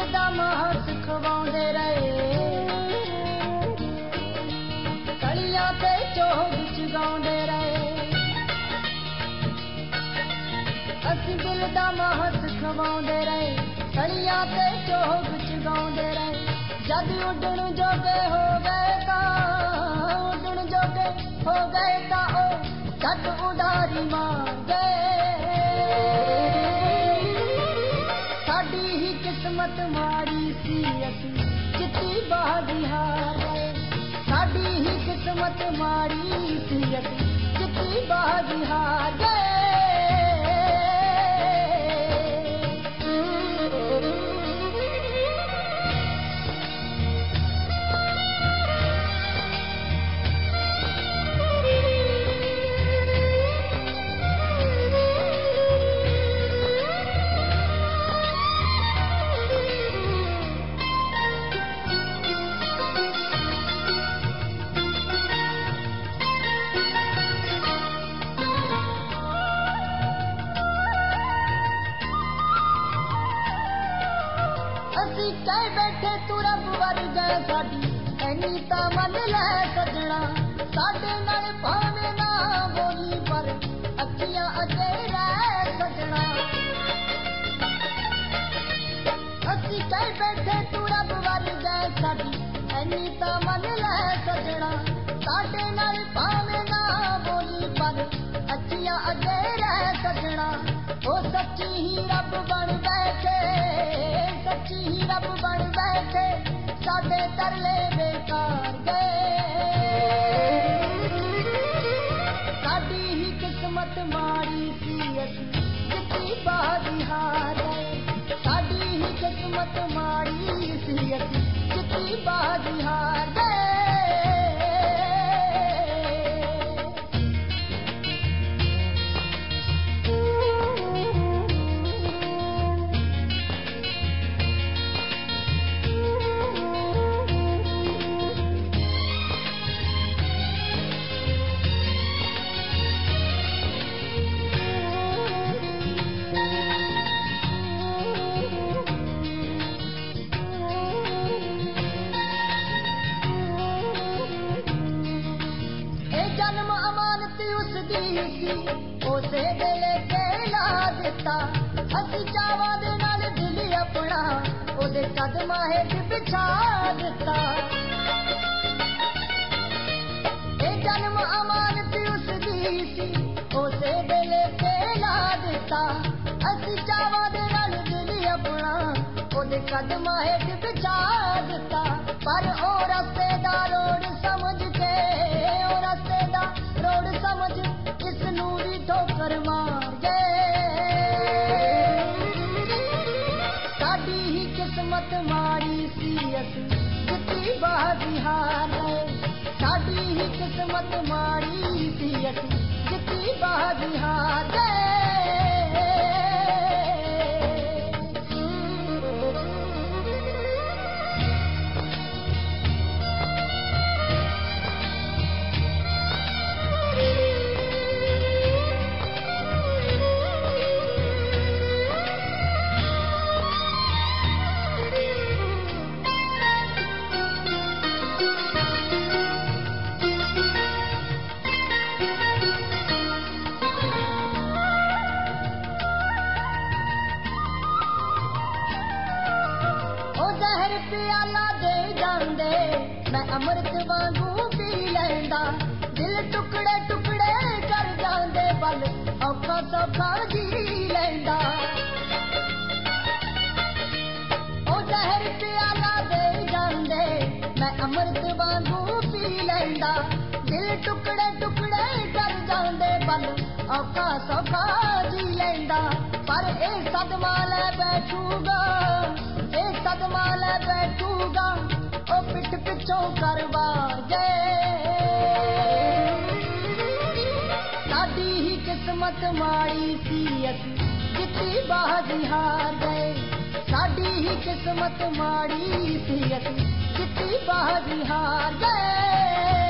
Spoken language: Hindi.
दा महस खवाउंदे रहे कलियां ते चोग चगाउंदे रहे असीं दिल दा महस खवाउंदे रहे कलियां ते चोग चगाउंदे रहे जद उडण जोगे हो गए उडण जोगे हो गए ता ओ झट उडारी मार गए साडी ही किस्मत माड़ी सी असीं जित्ती बाजी हार गए साडी ही किस्मत माड़ी सी असीं जित्ती बाजी हार गए कह बैठे तू रब वर्गा साडी ऐनी ता मन लै सजना साडे नाल भावें ना बोली पर अखियां अगे रह सजना असी कह बैठे तू रब वर्गा साडी ऐनी ता मन लै सजना साडे नाल भावें ना बोली पर अखियां अगे रह सजना ओ सच्ची ही रब बन बैठे सच्ची ही रब बन बैठे साडे तरले बेकार गए साडी ही किस्मत माड़ी सी असीं जित्ती बाजी हार गए साडी ही किस्मत माड़ी सी असीं जित्ती बाजी हार गए जन्म अमानत उसदी उसे दिल ते ला दिता असी चावां दे नाल दिल अपना ओदे कदमां हेठ बिछा दिता जन्म अमानत उसदी उसे दिल ते ला दिता असी चावां दे नाल दिल अपना ओदे कदमां हेठ बिछा दिता पर ओ रस्ते दा रोड समझ के ओ रस्ते दा रोड समझ इस नूरी ठोकर मार गए साडी ही किस्मत माड़ी सी असीं जित्ती बाजी हार गए साडी ही किस्मत माड़ी सी असीं जित्ती बाजी हार गए प्याला दे जांदे मैं अमृत वांगू पी लैंदा दिल टुकड़े टुकड़े कर जांदे पल औखा सौखा जी लैंदा ओ जहर प्याला दे जांदे मैं अमृत वांगू पी लैंदा दिल टुकड़े टुकड़े कर जांदे पल औखा सौखा जी लैंदा पर ए सदमा ले बैठूगा सदमा ले बैठूगा ओ पिठ पिछों करवा गए साडी ही किस्मत माड़ी सी असीं जित्ती बाजी हार गए साडी ही किस्मत माड़ी सी असीं जित्ती बाजी हार गए